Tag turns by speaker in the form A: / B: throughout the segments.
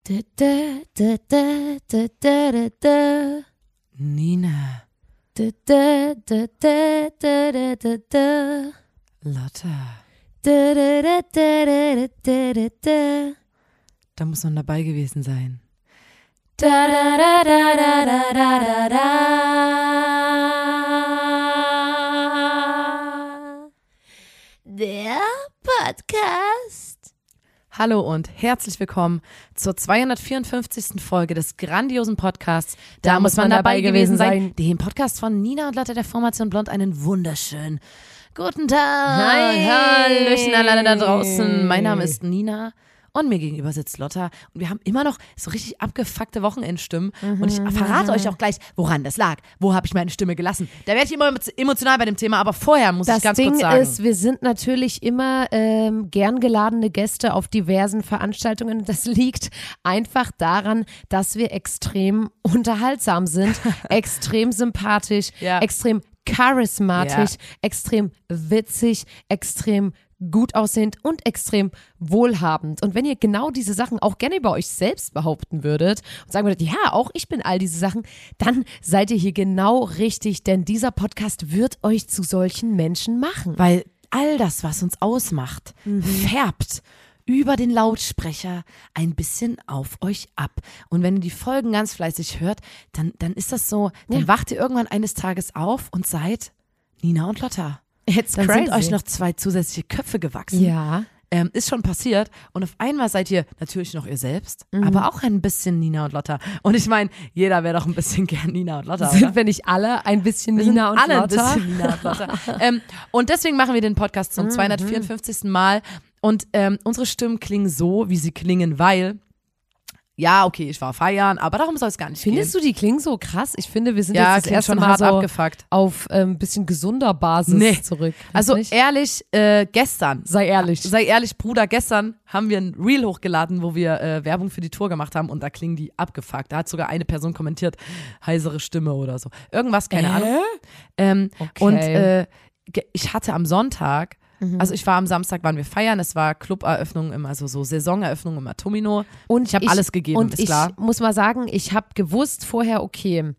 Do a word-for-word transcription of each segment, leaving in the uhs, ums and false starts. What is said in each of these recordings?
A: Da, da, da, da, da, da, da.
B: Nina.
A: Da, da, da, da, da, da, da, da.
B: Lotta.
A: Da, da, da, da, da, da, da.
B: Da muss man dabei gewesen sein.
A: Da, da, da, da, da, da, da, da. Der Podcast.
B: Hallo und herzlich willkommen zur zweihundertvierundfünfzigsten Folge des grandiosen Podcasts. Da, da muss man, man dabei gewesen sein. sein. Dem Podcast von Nina und Lotta der Formation Blond einen wunderschönen guten Tag.
A: Hi.
B: Hallöchen alle da draußen. Mein Name ist Nina. Und mir gegenüber sitzt Lotta und wir haben immer noch so richtig abgefuckte Wochenendstimmen mhm. und ich verrate euch auch gleich, woran das lag. Wo habe ich meine Stimme gelassen? Da werde ich immer emotional bei dem Thema, aber vorher muss
A: das
B: ich ganz
A: Ding
B: kurz sagen.
A: Das Ding ist, wir sind natürlich immer ähm, gern geladene Gäste auf diversen Veranstaltungen. Das liegt einfach daran, dass wir extrem unterhaltsam sind, extrem sympathisch, ja. extrem charismatisch, ja. extrem witzig, extrem gut aussehend und extrem wohlhabend. Und wenn ihr genau diese Sachen auch gerne über euch selbst behaupten würdet und sagen würdet, ja, auch ich bin all diese Sachen, dann seid ihr hier genau richtig, denn dieser Podcast wird euch zu solchen Menschen machen.
B: Weil all das, was uns ausmacht, mhm. färbt über den Lautsprecher ein bisschen auf euch ab. Und wenn ihr die Folgen ganz fleißig hört, dann, dann ist das so, dann ja. wacht ihr irgendwann eines Tages auf und seid Nina und Lotta.
A: It's
B: dann
A: crazy.
B: sind euch noch zwei zusätzliche Köpfe gewachsen.
A: Ja.
B: Ähm, ist schon passiert. Und auf einmal seid ihr natürlich noch ihr selbst, mhm. aber auch ein bisschen Nina und Lotta. Und ich meine, jeder wäre doch ein bisschen gern Nina und Lotta,
A: Sind
B: oder?
A: wir nicht alle ein bisschen wir Nina und
B: alle
A: Lotta?
B: Ein bisschen Nina und Lotta. ähm, und deswegen machen wir den Podcast zum mhm. zweihundertvierundfünfzigsten Mal. Und ähm, unsere Stimmen klingen so, wie sie klingen, weil... Ja, okay, ich war feiern, aber darum soll es gar nicht
A: Findest
B: gehen.
A: du, die klingen so krass? Ich finde, wir sind
B: ja,
A: jetzt das erste
B: schon
A: Mal
B: hart
A: so
B: abgefuckt.
A: auf ein ähm, bisschen gesunder Basis
B: nee.
A: zurück.
B: Also
A: nicht?
B: ehrlich, äh, gestern.
A: Sei ehrlich.
B: Sei ehrlich, Bruder, gestern haben wir ein Reel hochgeladen, wo wir äh, Werbung für die Tour gemacht haben und da klingen die abgefuckt. Da hat sogar eine Person kommentiert, heisere Stimme oder so. Irgendwas, keine
A: äh?
B: Ahnung. Ähm,
A: okay.
B: Und äh, ich hatte am Sonntag Also ich war am Samstag, waren wir feiern, es war Club-Eröffnung, im, also so Saisoneröffnung im Atomino und ich habe alles gegeben,
A: und
B: ist klar.
A: Ich muss mal sagen, ich habe gewusst vorher, okay,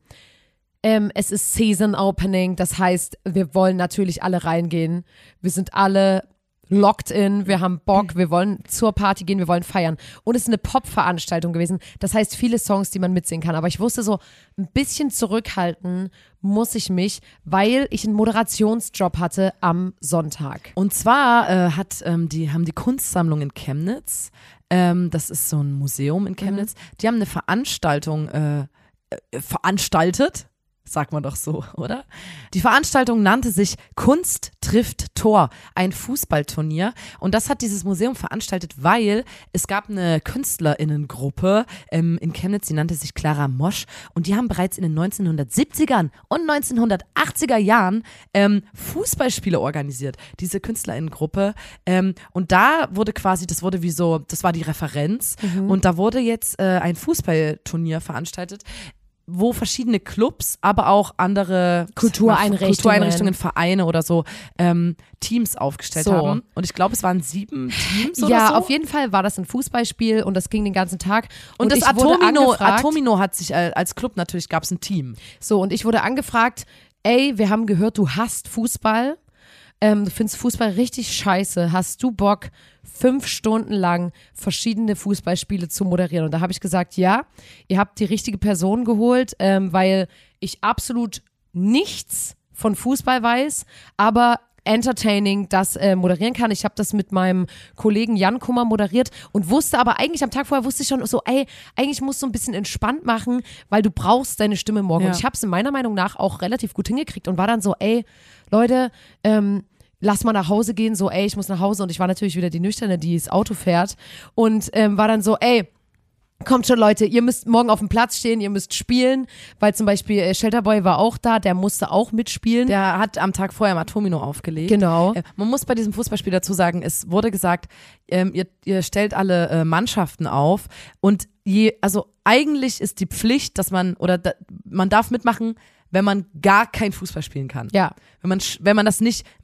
A: ähm, es ist Season Opening, das heißt, wir wollen natürlich alle reingehen, wir sind alle locked in, wir haben Bock, wir wollen zur Party gehen, wir wollen feiern. Und es ist eine Pop-Veranstaltung gewesen. Das heißt, viele Songs, die man mitsingen kann. Aber ich wusste so, ein bisschen zurückhalten muss ich mich, weil ich einen Moderationsjob hatte am Sonntag.
B: Und zwar äh, hat, ähm, die, haben die Kunstsammlung in Chemnitz, ähm, das ist so ein Museum in Chemnitz, mhm. die haben eine Veranstaltung äh, äh, veranstaltet. Sagt man doch so, oder? Die Veranstaltung nannte sich Kunst trifft Tor, ein Fußballturnier. Und das hat dieses Museum veranstaltet, weil es gab eine KünstlerInnengruppe ähm, in Chemnitz, die nannte sich Clara Mosch. Und die haben bereits in den neunzehnhundertsiebzigern und neunzehnhundertachtziger Jahren ähm, Fußballspiele organisiert, diese KünstlerInnengruppe. Ähm, und da wurde quasi, das wurde wie so, das war die Referenz. Mhm. Und da wurde jetzt äh, ein Fußballturnier veranstaltet, wo verschiedene Clubs, aber auch andere
A: Kultureinrichtungen,
B: Kultureinrichtungen Vereine oder so ähm, Teams aufgestellt
A: so.
B: haben. Und ich glaube, es waren sieben Teams oder
A: ja,
B: so.
A: Ja, auf jeden Fall war das ein Fußballspiel und das ging den ganzen Tag.
B: Und, und das Atomino, Atomino hat sich äh, als Club, natürlich gab es ein Team.
A: So, und ich wurde angefragt, ey, wir haben gehört, du hasst Fußball. Ähm, du findest Fußball richtig scheiße. Hast du Bock, fünf Stunden lang verschiedene Fußballspiele zu moderieren? Und da habe ich gesagt, ja, ihr habt die richtige Person geholt, ähm, weil ich absolut nichts von Fußball weiß, aber entertaining das äh, moderieren kann. Ich habe das mit meinem Kollegen Jan Kummer moderiert und wusste aber eigentlich am Tag vorher wusste ich schon so, ey, eigentlich musst du ein bisschen entspannt machen, weil du brauchst deine Stimme morgen. Ja. Und ich habe es in meiner Meinung nach auch relativ gut hingekriegt und war dann so, ey, Leute, ähm, lass mal nach Hause gehen, so, ey, ich muss nach Hause und ich war natürlich wieder die Nüchterne, die das Auto fährt und ähm, war dann so, ey, kommt schon, Leute, ihr müsst morgen auf dem Platz stehen, ihr müsst spielen, weil zum Beispiel äh, Shelterboy war auch da, der musste auch mitspielen.
B: Der hat am Tag vorher im Atomino aufgelegt.
A: Genau.
B: Äh, man muss bei diesem Fußballspiel dazu sagen, es wurde gesagt, ähm, ihr, ihr stellt alle äh, Mannschaften auf und je, also eigentlich ist die Pflicht, dass man, oder da, man darf mitmachen, wenn man gar kein Fußball spielen kann.
A: Ja.
B: Wenn man, wenn man das nicht, man,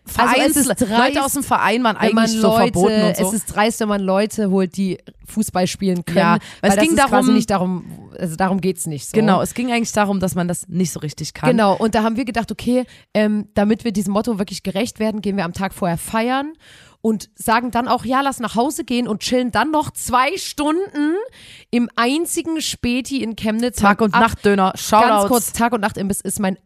B: Vereins,
A: also es ist dreist,
B: Leute aus dem Verein waren
A: wenn man
B: eigentlich so
A: Leute,
B: verboten und so.
A: Es ist dreist, wenn man Leute holt, die Fußball spielen können.
B: Ja, weil
A: weil
B: es
A: das
B: ging
A: ist
B: darum,
A: quasi nicht darum, also darum geht's nicht so.
B: Genau, es ging eigentlich darum, dass man das nicht so richtig kann.
A: Genau, und da haben wir gedacht, okay, ähm, damit wir diesem Motto wirklich gerecht werden, gehen wir am Tag vorher feiern und sagen dann auch, ja, lass nach Hause gehen und chillen dann noch zwei Stunden im einzigen Späti in Chemnitz.
B: Tag- und
A: Ab-
B: Nachtdöner, Shoutouts.
A: Ganz kurz, Tag- und Nachtimbiss ist mein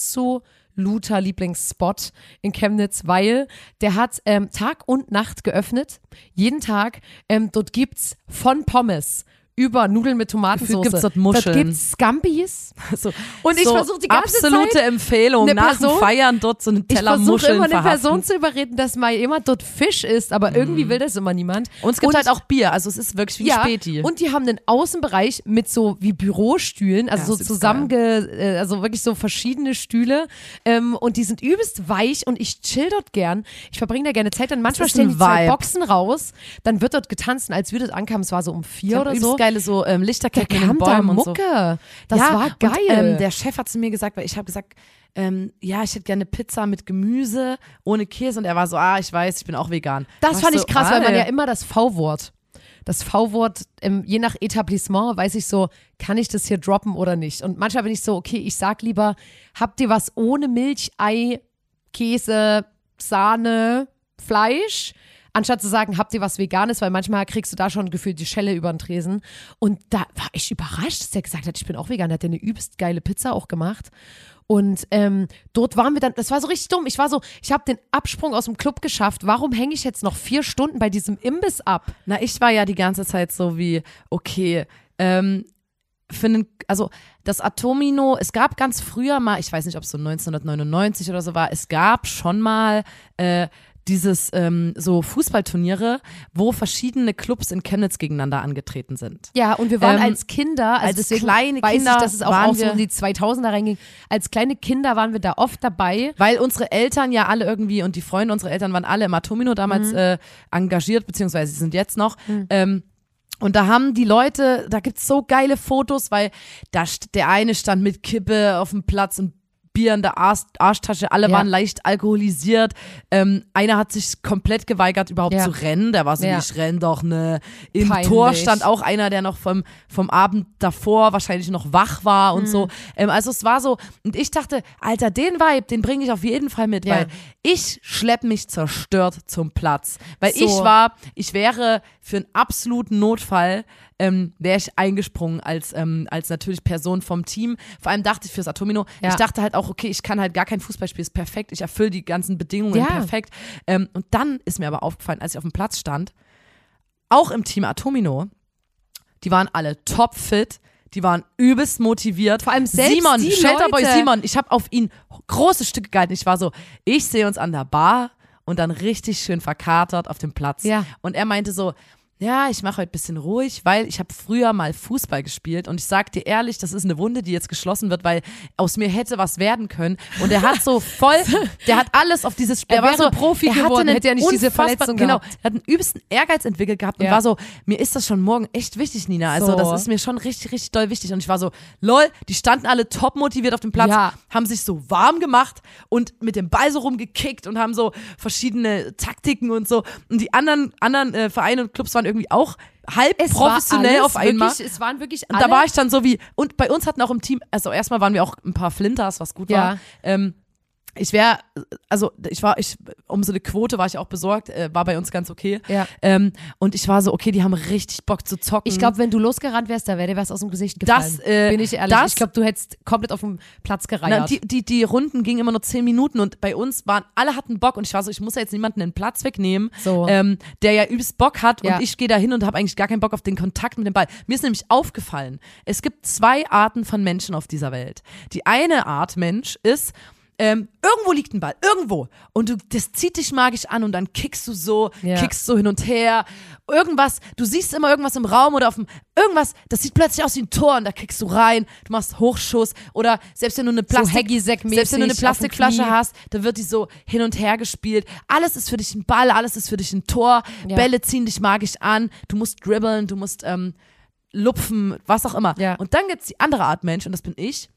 A: absoluter Lieblingsspot in Chemnitz, weil der hat ähm, Tag und Nacht geöffnet, jeden Tag. Ähm, dort gibt's von Pommes über Nudeln mit Tomatensauce.
B: Gibt's dort Muscheln.
A: Dort gibt's Scampis.
B: So,
A: Und ich
B: so
A: versuche die ganze
B: absolute
A: Zeit
B: Empfehlung,
A: eine
B: nach dem
A: Person-
B: Feiern dort so einen
A: Ich
B: Teller
A: versuche
B: Muscheln
A: immer eine
B: verhaften.
A: Person zu überreden, dass mal jemand dort Fisch isst, aber irgendwie will das immer niemand.
B: Und es gibt halt auch Bier, also es ist wirklich wie ein
A: ja,
B: Späti.
A: und die haben einen Außenbereich mit so wie Bürostühlen, also
B: Ja,
A: so
B: ist
A: zusammenge, äh, also wirklich so verschiedene Stühle ähm, und die sind übelst weich und ich chill dort gern. Ich verbringe da gerne Zeit, dann manchmal
B: ist
A: stellen
B: ein
A: die zwei
B: Vibe.
A: Boxen raus, dann wird dort getanzt und als wir dort ankamen, es war so um
B: Die
A: vier
B: haben
A: oder
B: übelst
A: so.
B: geile so ähm,
A: Da
B: Lichterketten in den
A: kam da
B: Bäumen und so.
A: Mucke. Das
B: ja,
A: war geil.
B: Und, ähm, der Chef hat zu mir gesagt, weil ich habe gesagt, ähm, ja, ich hätte gerne Pizza mit Gemüse, ohne Käse. Und er war so, ah, ich weiß, ich bin auch vegan.
A: Das
B: War
A: fand ich
B: so,
A: krass, weil man
B: Alter.
A: ja immer das V-Wort, das V-Wort, ähm, je nach Etablissement weiß ich so, kann ich das hier droppen oder nicht? Und manchmal bin ich so, okay, ich sag lieber, habt ihr was ohne Milch, Ei, Käse, Sahne, Fleisch? Anstatt zu sagen, habt ihr was Veganes, weil manchmal kriegst du da schon gefühlt die Schelle über den Tresen. Und da war ich überrascht, dass der gesagt hat, ich bin auch vegan. Der hat ja eine übelst geile Pizza auch gemacht. Und ähm, dort waren wir dann, das war so richtig dumm. Ich war so, ich habe den Absprung aus dem Club geschafft. Warum hänge ich jetzt noch vier Stunden bei diesem Imbiss ab?
B: Na, ich war ja die ganze Zeit so wie, okay, ähm, für einen, also das Atomino, es gab ganz früher mal, ich weiß nicht, ob es so neunzehnhundertneunundneunzig oder so war, es gab schon mal äh, dieses ähm, so Fußballturniere, wo verschiedene Clubs in Chemnitz gegeneinander angetreten sind.
A: Ja, und wir waren
B: Ähm,
A: als Kinder, also
B: als
A: deswegen
B: kleine
A: weiß
B: Kinder
A: ich, dass es auch,
B: waren
A: auch so
B: wir-
A: um die zweitausender reinging. Als kleine Kinder waren wir da oft dabei.
B: Weil unsere Eltern ja alle irgendwie und die Freunde unserer Eltern waren alle im Atomino damals
A: Mhm.
B: äh, engagiert, beziehungsweise sie sind jetzt noch. Ähm, und da haben die Leute, da gibt's so geile Fotos, weil da st- der eine stand mit Kippe auf dem Platz und Bier in der Arsch, Arschtasche, alle
A: Ja.
B: waren leicht alkoholisiert. Ähm, einer hat sich komplett geweigert, überhaupt
A: Ja.
B: zu rennen. Der war so,
A: Ja.
B: ich renn doch ne. Im
A: Peinlich.
B: Tor stand auch einer, der noch vom, vom Abend davor wahrscheinlich noch wach war und
A: Mhm.
B: so. Ähm, also es war so, und ich dachte, Alter, den Vibe, den bringe ich auf jeden Fall mit,
A: Ja.
B: weil ich schlepp mich zerstört zum Platz. Weil
A: So.
B: ich war, ich wäre für einen absoluten Notfall, ähm, wäre ich eingesprungen als, ähm, als natürlich Person vom Team. Vor allem dachte ich fürs Atomino,
A: Ja.
B: ich dachte halt auch, okay, ich kann halt gar kein Fußball spielen, ist perfekt, ich erfülle die ganzen Bedingungen
A: Ja.
B: perfekt. Ähm, und dann ist mir aber aufgefallen, als ich auf dem Platz stand, auch im Team Atomino, die waren alle topfit, die waren übelst motiviert.
A: Vor allem selbst
B: Simon,
A: die
B: Shelterboy
A: Leute.
B: Simon, ich habe auf ihn große Stücke gehalten. Ich war so, ich sehe uns an der Bar und dann richtig schön verkatert auf dem Platz.
A: Ja.
B: Und er meinte so, ja, ich mache heute ein bisschen ruhig, weil ich habe früher mal Fußball gespielt und ich sag dir ehrlich, das ist eine Wunde, die jetzt geschlossen wird, weil aus mir hätte was werden können. Und er hat so voll, der hat alles auf dieses Spiel.
A: Er
B: war
A: wäre
B: so,
A: Profi
B: er hatte
A: geworden,
B: einen
A: hätte er nicht diese
B: unfassbar-
A: Verletzung
B: Genau,
A: gehabt.
B: er hat einen übelsten Ehrgeiz entwickelt gehabt und
A: Ja.
B: war so, mir ist das schon morgen echt wichtig, Nina. Also
A: So.
B: das ist mir schon richtig, richtig doll wichtig. Und ich war so, lol, die standen alle top motiviert auf dem Platz,
A: Ja.
B: haben sich so warm gemacht und mit dem Ball so rumgekickt und haben so verschiedene Taktiken und so. Und die anderen, anderen äh, Vereine und Clubs waren irgendwie auch halb
A: Es war
B: professionell
A: alles
B: auf einmal.
A: Wirklich, es waren wirklich
B: Und
A: alle.
B: da war ich dann so wie, und bei uns hatten auch im Team, also erstmal waren wir auch ein paar Flinters, was gut
A: Ja.
B: war. Ähm, ich wäre, also ich war, ich, um so eine Quote war ich auch besorgt, äh, war bei uns ganz okay.
A: Ja.
B: Ähm, und ich war so, okay, die haben richtig Bock zu zocken.
A: Ich glaube, wenn du losgerannt wärst, da wäre dir was aus dem Gesicht gefallen.
B: Das, äh,
A: Bin ich ehrlich.
B: das-
A: ich glaube, du hättest komplett auf dem Platz
B: Na,
A: gereiert.
B: die, die, die Runden gingen immer nur zehn Minuten und bei uns waren, alle hatten Bock und ich war so, ich muss ja jetzt niemanden den Platz wegnehmen,
A: So.
B: ähm, der ja übelst Bock hat
A: Ja.
B: und ich gehe da hin und habe eigentlich gar keinen Bock auf den Kontakt mit dem Ball. Mir ist nämlich aufgefallen, es gibt zwei Arten von Menschen auf dieser Welt. Die eine Art Mensch ist, ähm, irgendwo liegt ein Ball, irgendwo. Und du, das zieht dich magisch an und dann kickst du so,
A: Ja.
B: kickst so hin und her. Irgendwas, du siehst immer irgendwas im Raum oder auf dem, irgendwas, das sieht plötzlich aus wie ein Tor und da kickst du rein, du machst Hochschuss oder selbst wenn du eine Plastik,
A: Haggisack-mäßig
B: selbst wenn du eine
A: auf dem
B: Plastikflasche
A: Knie.
B: hast, da wird die so hin und her gespielt. Alles ist für dich ein Ball, alles ist für dich ein Tor.
A: Ja.
B: Bälle ziehen dich magisch an, du musst dribbeln, du musst ähm, lupfen, was auch immer.
A: Ja.
B: Und dann gibt's die andere Art Mensch und das bin ich.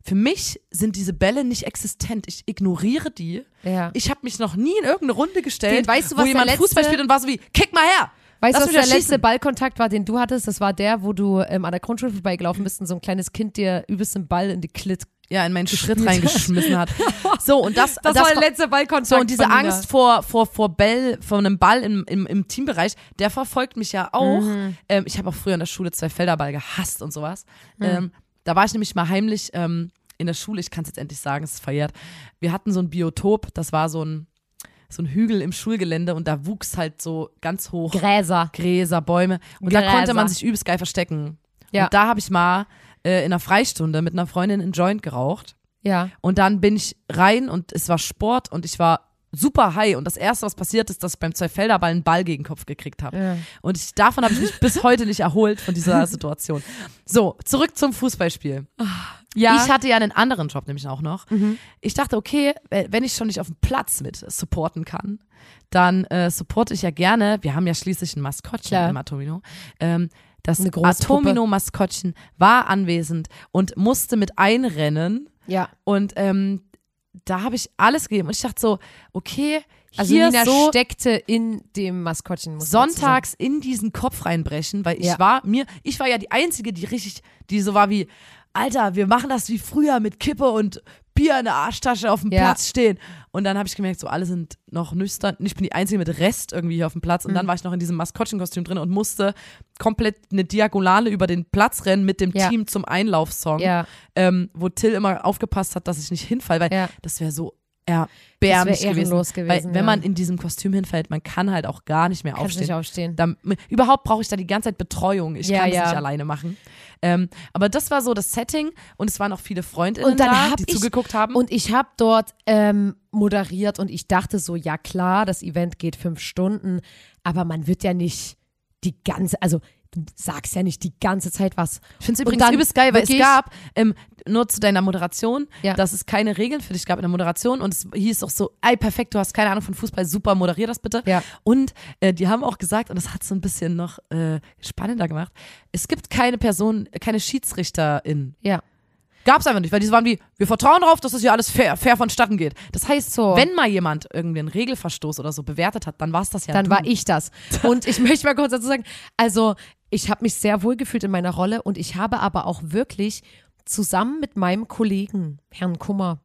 B: für mich sind diese Bälle nicht existent. Ich ignoriere die.
A: Ja.
B: Ich habe mich noch nie in irgendeine Runde gestellt,
A: Den, weißt du,
B: wo
A: was
B: jemand
A: der letzte,
B: Fußball spielt und war so wie, kick mal her.
A: Weißt du,
B: Lass
A: was
B: mich
A: der
B: da
A: letzte
B: schießen.
A: Ballkontakt war, den du hattest? Das war der, wo du ähm, an der Grundschule vorbeigelaufen bist und so ein kleines Kind dir übelst den Ball in die Klit.
B: Ja, in meinen Schritt reingeschmissen hat. So, und das,
A: Das,
B: das
A: war der letzte Ballkontakt.
B: So, und diese
A: von Nina.
B: Angst vor, vor, vor Ball, vor einem Ball im, im, im Teambereich, der verfolgt mich ja auch.
A: Mhm.
B: Ähm, ich habe auch früher in der Schule zwei Felderball gehasst und sowas.
A: Mhm.
B: Ähm, da war ich nämlich mal heimlich ähm, in der Schule, ich kann es jetzt endlich sagen, es ist verjährt. Wir hatten so ein Biotop, das war so ein, so ein Hügel im Schulgelände und da wuchs halt so ganz hoch
A: Gräser.
B: Gräser, Bäume. Und
A: Gräser.
B: da konnte man sich übelst geil verstecken.
A: Ja.
B: Und da habe ich mal äh, in einer Freistunde mit einer Freundin einen Joint geraucht.
A: Ja.
B: Und dann bin ich rein und es war Sport und ich war super high. Und das Erste, was passiert ist, dass ich beim Zweifelderball einen Ball gegen den Kopf gekriegt habe.
A: Ja.
B: Und ich, davon habe ich mich bis heute nicht erholt, von dieser Situation. So, zurück zum Fußballspiel.
A: Ja.
B: Ich hatte ja einen anderen Job nämlich auch noch.
A: Mhm.
B: Ich dachte, okay, wenn ich schon nicht auf dem Platz mit supporten kann, dann äh, supporte ich ja gerne, wir haben ja schließlich ein Maskottchen
A: Klar.
B: im Atomino, ähm, das
A: Eine große
B: Atomino-Maskottchen war anwesend und musste mit einrennen.
A: Ja.
B: Und ähm, da habe ich alles gegeben. Und ich dachte so, okay,
A: Also
B: hier
A: Nina
B: so
A: steckte in dem Maskottchen. muss man dazu sagen.
B: sonntags in diesen Kopf reinbrechen, weil ich
A: Ja.
B: war mir, ich war ja die Einzige, die richtig, die so war wie, Alter, wir machen das wie früher mit Kippe und Bier in der Arschtasche auf dem
A: Ja.
B: Platz stehen. Und dann habe ich gemerkt, so alle sind noch nüchtern. Ich bin die Einzige mit Rest irgendwie hier auf dem Platz. Und
A: Mhm.
B: dann war ich noch in diesem Maskottchenkostüm drin und musste komplett eine Diagonale über den Platz rennen mit dem
A: Ja.
B: Team zum Einlaufsong,
A: Ja.
B: ähm, wo Till immer aufgepasst hat, dass ich nicht hinfalle, weil
A: Ja.
B: das wäre so
A: Das
B: erbärmlich
A: wäre
B: gewesen.
A: ehrenlos gewesen.
B: Weil wenn
A: ja.
B: man in diesem Kostüm hinfällt, man kann halt auch gar nicht mehr
A: Kannst
B: aufstehen.
A: nicht aufstehen.
B: Da, überhaupt brauche ich da die ganze Zeit Betreuung. Ich
A: Ja,
B: kann es
A: ja.
B: nicht alleine machen. Ähm, aber das war so das Setting und es waren auch viele Freundinnen
A: Und dann
B: da,
A: hab
B: die
A: ich-
B: zugeguckt haben.
A: Und ich habe dort ähm, moderiert und ich dachte so, ja klar, das Event geht fünf Stunden, aber man wird ja nicht die ganze, also du sagst ja nicht die ganze Zeit was.
B: Ich finde es
A: Und
B: übrigens
A: dann
B: übelst geil, weil es
A: wirklich-
B: gab, ähm, nur zu deiner Moderation,
A: Ja.
B: dass es keine Regeln für dich gab in der Moderation und es hieß auch so, ey, perfekt, du hast keine Ahnung von Fußball, super, moderier das bitte.
A: Ja.
B: Und äh, die haben auch gesagt, und das hat es so ein bisschen noch äh, spannender gemacht, es gibt keine Person, keine Schiedsrichterin.
A: Ja.
B: Gab es einfach nicht, weil die waren wie, wir vertrauen darauf, dass das hier alles fair, fair vonstatten geht. Das heißt,
A: So.
B: wenn mal jemand irgendwie einen Regelverstoß oder so bewertet hat, dann war es das ja
A: Dann
B: du.
A: war ich das. Und ich möchte mal kurz dazu sagen, also ich habe mich sehr wohl gefühlt in meiner Rolle und ich habe aber auch wirklich zusammen mit meinem Kollegen, Herrn Kummer,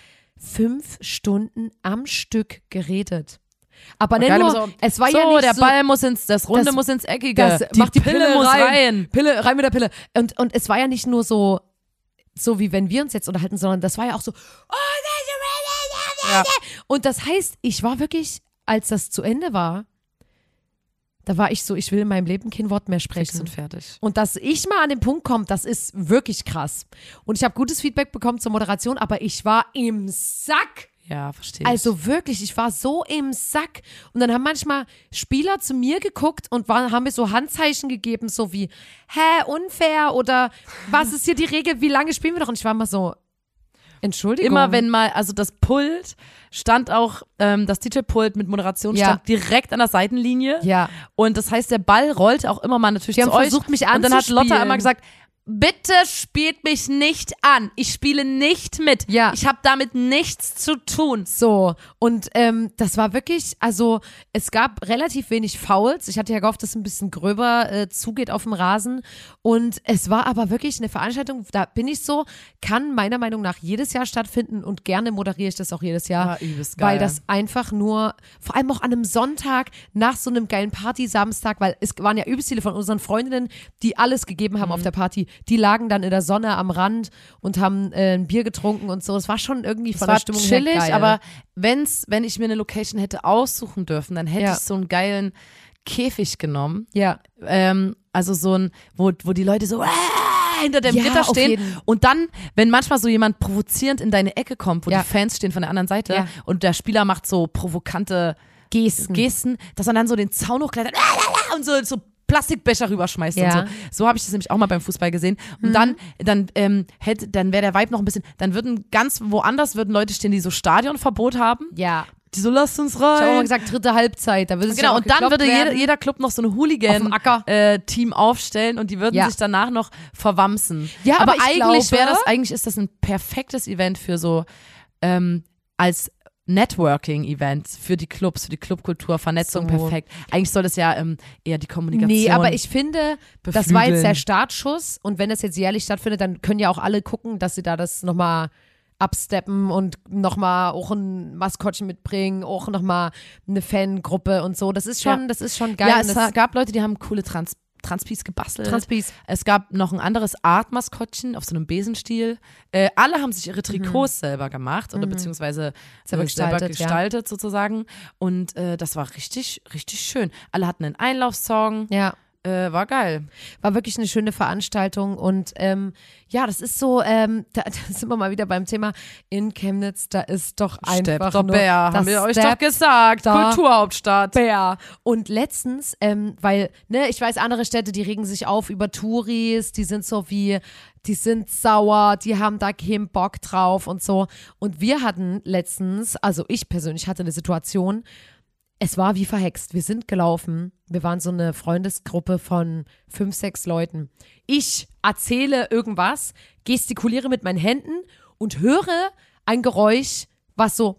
A: fünf Stunden am Stück geredet. Aber nicht
B: Geil,
A: nur,
B: so,
A: es war
B: so,
A: ja nicht
B: der
A: so,
B: Ball muss ins, das Runde
A: das-
B: muss ins Eckige,
A: das,
B: die,
A: mach die
B: Pille,
A: Pille,
B: muss
A: rein.
B: rein.
A: Pille, rein mit der Pille. Und, und es war ja nicht nur so, so wie wenn wir uns jetzt unterhalten, sondern das war ja auch so,
B: Ja.
A: und das heißt, ich war wirklich, als das zu Ende war, da war ich so, ich will in meinem Leben kein Wort mehr
B: Fix
A: sprechen.
B: und fertig.
A: Und dass ich mal an den Punkt komme, das ist wirklich krass. Und ich habe gutes Feedback bekommen zur Moderation, aber ich war im Sack.
B: Ja, verstehe ich.
A: Also wirklich, ich war so im Sack. Und dann haben manchmal Spieler zu mir geguckt und waren, haben mir so Handzeichen gegeben, so wie, hä, unfair oder was ist hier die Regel, wie lange spielen wir doch? Und ich war immer so, Entschuldigung.
B: Immer wenn mal, also das Pult stand auch, ähm, das D J-Pult mit Moderation
A: Ja.
B: stand direkt an der Seitenlinie.
A: Ja.
B: Und das heißt, der Ball rollte auch immer mal natürlich
A: Die haben
B: zu euch.
A: versucht, mich
B: Und dann hat Lotta
A: anzuspielen.
B: immer gesagt, bitte spielt mich nicht an. Ich spiele nicht mit.
A: Ja.
B: Ich habe damit nichts zu tun.
A: So, und ähm, das war wirklich, also es gab relativ wenig Fouls. Ich hatte ja gehofft, dass es ein bisschen gröber äh, zugeht auf dem Rasen. Und es war aber wirklich eine Veranstaltung, da bin ich so, kann meiner Meinung nach jedes Jahr stattfinden und gerne moderiere ich das auch jedes Jahr.
B: War übelst geil.
A: Weil das einfach nur, vor allem auch an einem Sonntag, nach so einem geilen Party-Samstag, weil es waren ja übelst viele von unseren Freundinnen, die alles gegeben haben auf der Party. Die lagen dann in der Sonne am Rand und haben äh, ein Bier getrunken und so. Es war schon irgendwie
B: Es
A: von
B: war
A: der Stimmung
B: chillig,
A: her geil.
B: aber wenn's, wenn ich mir eine Location hätte aussuchen dürfen, dann hätte
A: Ja.
B: ich so einen geilen Käfig genommen.
A: ja.
B: Ähm, also so ein, wo, wo die Leute so äh, hinter dem
A: Ja,
B: Gitter
A: auf
B: stehen
A: jeden.
B: und dann, wenn manchmal so jemand provozierend in deine Ecke kommt, wo
A: Ja.
B: die Fans stehen von der anderen Seite
A: Ja.
B: und der Spieler macht so provokante
A: Gesten.
B: Gesten, dass man dann so den Zaun hochklettert und so, so Plastikbecher rüberschmeißt
A: Ja.
B: und so. So habe ich das nämlich auch mal beim Fußball gesehen. Und
A: Mhm.
B: dann, dann, ähm, hätte, dann wäre der Vibe noch ein bisschen, dann würden ganz woanders würden Leute stehen, die so Stadionverbot haben.
A: Ja.
B: Die so, lasst uns
A: Ich habe auch mal
B: rein.
A: gesagt, dritte Halbzeit. Da würde es
B: Genau,
A: ja
B: und dann würde jeder, jeder Club noch so ein
A: Auf dem Acker.
B: Hooligan-Team aufstellen und die würden
A: Ja.
B: sich danach noch verwamsen.
A: Ja, aber ich
B: eigentlich
A: glaube-
B: wäre das, eigentlich ist das ein perfektes Event für so, ähm, als Networking-Event für die Clubs, für die Clubkultur, Vernetzung,
A: So.
B: perfekt. Eigentlich soll das ja ähm, eher die Kommunikation.
A: Nee, aber ich finde, das war jetzt
B: beflügeln.
A: der Startschuss und wenn das jetzt jährlich stattfindet, dann können ja auch alle gucken, dass sie da das nochmal absteppen und nochmal auch ein Maskottchen mitbringen, auch nochmal eine Fangruppe und so. Das ist schon,
B: Ja.
A: das ist schon geil.
B: Ja,
A: Und
B: es
A: das
B: gab Leute, die haben coole Trans Transpis gebastelt.
A: Transpis.
B: Es gab noch ein anderes Art-Maskottchen auf so einem Besenstiel. Äh, alle haben sich ihre Trikots selber gemacht oder beziehungsweise
A: Selber
B: äh, selber
A: gestaltet, ja.
B: gestaltet sozusagen. Und äh, das war richtig, richtig schön. Alle hatten einen Einlaufsong.
A: ja.
B: Äh, war geil.
A: War wirklich eine schöne Veranstaltung und ähm, ja, das ist so, ähm, da, da sind wir mal wieder beim Thema in Chemnitz, da ist doch einfach
B: Step
A: nur
B: Bär, haben
A: das
B: wir euch
A: Step
B: doch gesagt.
A: da
B: Kulturhauptstadt.
A: Bär. Und letztens, ähm, weil, ne, ich weiß, andere Städte, die regen sich auf über Touris, die sind so wie, die sind sauer, die haben da keinen Bock drauf und so. Und wir hatten letztens, also ich persönlich hatte eine Situation, es war wie verhext. Wir sind gelaufen. Wir waren so eine Freundesgruppe von fünf, sechs Leuten. Ich erzähle irgendwas, gestikuliere mit meinen Händen und höre ein Geräusch, was so,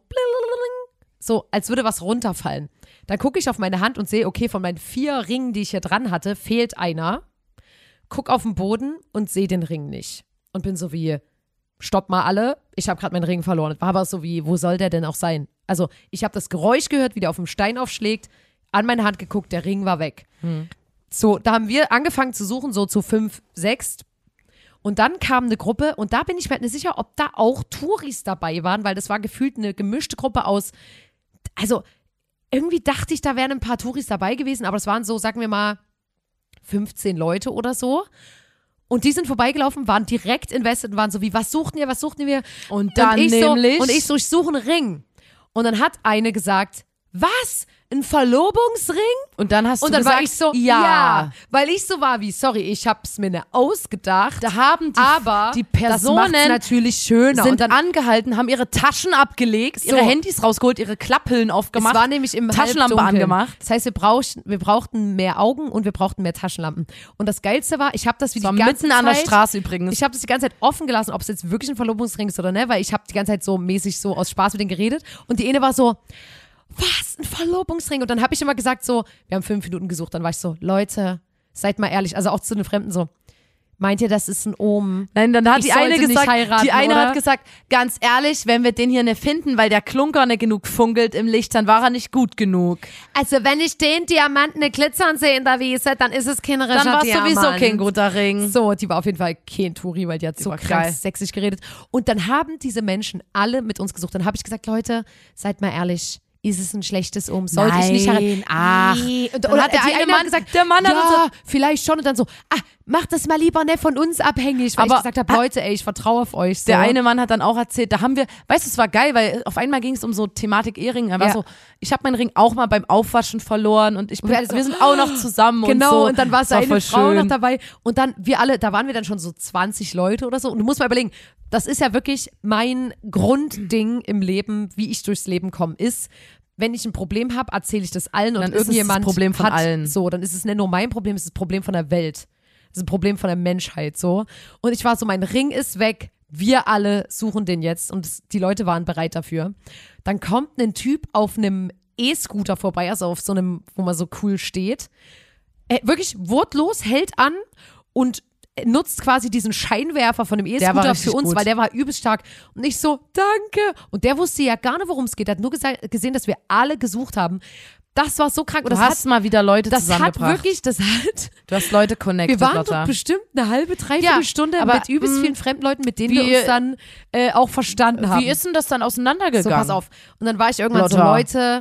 A: so als würde was runterfallen. Dann gucke ich auf meine Hand und sehe, okay, von meinen vier Ringen, die ich hier dran hatte, fehlt einer. Guck auf den Boden und sehe den Ring nicht. Und bin so wie, stopp mal alle, ich habe gerade meinen Ring verloren. War aber so wie, wo soll der denn auch sein? Also ich habe das Geräusch gehört, wie der auf dem Stein aufschlägt, an meine Hand geguckt, der Ring war weg.
B: Hm.
A: So, da haben wir angefangen zu suchen, so zu fünf, sechs. Und dann kam eine Gruppe und da bin ich mir nicht sicher, ob da auch Touris dabei waren, weil das war gefühlt eine gemischte Gruppe aus, also irgendwie dachte ich, da wären ein paar Touris dabei gewesen, aber es waren so, sagen wir mal, fünfzehn Leute oder so. Und die sind vorbeigelaufen, waren direkt invested und waren so wie, was suchten ihr, was suchten wir?
B: Und dann
A: und ich
B: nämlich-
A: So, und ich so, ich suche einen Ring. Und dann hat eine gesagt, was? Ein Verlobungsring?
B: Und dann hast
A: Und
B: du
A: dann
B: gesagt,
A: war ich so,
B: ja.
A: ja. Weil ich so war wie, sorry, ich hab's mir ne ausgedacht.
B: Da haben die,
A: aber
B: die
A: das macht's
B: Personen
A: natürlich schöner.
B: sind
A: und dann,
B: angehalten, haben ihre Taschen abgelegt,
A: So.
B: ihre Handys rausgeholt, ihre Klapphüllen
A: es
B: aufgemacht.
A: war nämlich im
B: Taschenlampe
A: Halbdunkeln.
B: angemacht.
A: Das heißt, wir, brauch, wir brauchten mehr Augen und wir brauchten mehr Taschenlampen. Und das Geilste war, ich habe das wie
B: Das war
A: die ganze
B: mitten an der
A: Zeit,
B: Straße übrigens.
A: Ich habe das die ganze Zeit offen gelassen, ob es jetzt wirklich ein Verlobungsring ist oder ne, weil ich habe die ganze Zeit so mäßig so aus Spaß mit denen geredet. Und die eine war so, was, ein Verlobungsring? Und dann habe ich immer gesagt so, wir haben fünf Minuten gesucht, dann war ich so, Leute, seid mal ehrlich, also auch zu den Fremden so, meint ihr, das ist ein Omen?
B: Nein, dann hat
A: Ich
B: die eine
A: sollte nicht
B: gesagt,
A: heiraten,
B: die eine
A: oder?
B: hat gesagt, ganz ehrlich, wenn wir den hier nicht finden, weil der Klunker nicht genug funkelt im Licht, dann war er nicht gut genug.
A: Also wenn ich den Diamanten ne glitzern sehe in der Wiese, dann ist es kein
B: Dann war es sowieso kein guter Ring.
A: So, die war auf jeden Fall kein Touri, weil die hat so
B: war
A: krank
B: geil.
A: sächsisch geredet. Und dann haben diese Menschen alle mit uns gesucht. Dann habe ich gesagt, Leute, seid mal ehrlich, ist es ein schlechtes Um? Sollte ich nicht
B: Nein,
A: heiraten?
B: ach.
A: Nee. Und,
B: Dann
A: oder
B: hat der
A: die
B: eine
A: eine
B: Mann-
A: hat gesagt,
B: der Mann hat
A: ja,
B: uns
A: vielleicht schon. Und dann so, ah, macht das mal lieber nicht von uns abhängig. Weil
B: Aber-
A: ich gesagt habe, Leute, ey, ich vertraue auf euch. So.
B: Der eine Mann hat dann auch erzählt, da haben wir, weißt du, es war geil, weil auf einmal ging es um so Thematik Ehering. Er war
A: Ja.
B: so, ich habe meinen Ring auch mal beim Aufwaschen verloren und ich bin,
A: wir alle so,
B: wir sind auch noch zusammen
A: Genau,
B: und so.
A: und dann war
B: Das war
A: seine
B: voll
A: Frau
B: schön.
A: noch dabei. Und dann, wir alle, da waren wir dann schon so zwanzig Leute oder so. Und du musst mal überlegen, das ist ja wirklich mein Grundding im Leben, wie ich durchs Leben komme, ist, wenn ich ein Problem habe, erzähle ich das allen und
B: Dann ist es das
A: irgendjemand
B: Problem von
A: hat,
B: allen.
A: So, dann ist es nicht nur mein Problem, es ist das Problem von der Welt. Es ist ein Problem von der Menschheit, so. Und ich war so, mein Ring ist weg, wir alle suchen den jetzt und es, die Leute waren bereit dafür. Dann kommt ein Typ auf einem E-Scooter vorbei, also auf so einem, wo man so cool steht. Er, wirklich wortlos, hält an und nutzt quasi diesen Scheinwerfer von dem
B: war
A: E-Scooter
B: richtig
A: für uns,
B: gut.
A: weil der war übelst stark. Und ich so, danke. Und der wusste ja gar nicht, worum es geht. Er hat nur gesa- gesehen, dass wir alle gesucht haben. Das war so krank. Und
B: Du
A: das
B: hast
A: hat,
B: mal wieder Leute
A: das hat
B: zusammengebracht.
A: wirklich, das hat,
B: Du hast Leute connected,
A: wir waren
B: Lotta.
A: dort bestimmt eine halbe, dreiviertel
B: Ja,
A: Stunde
B: aber,
A: mit übelst
B: mh,
A: vielen fremden Leuten, mit denen
B: wie-
A: wir uns dann äh, auch verstanden haben.
B: Wie ist denn das dann auseinandergegangen?
A: So, pass auf. Und dann war ich irgendwann so,
B: Lotta.
A: Leute,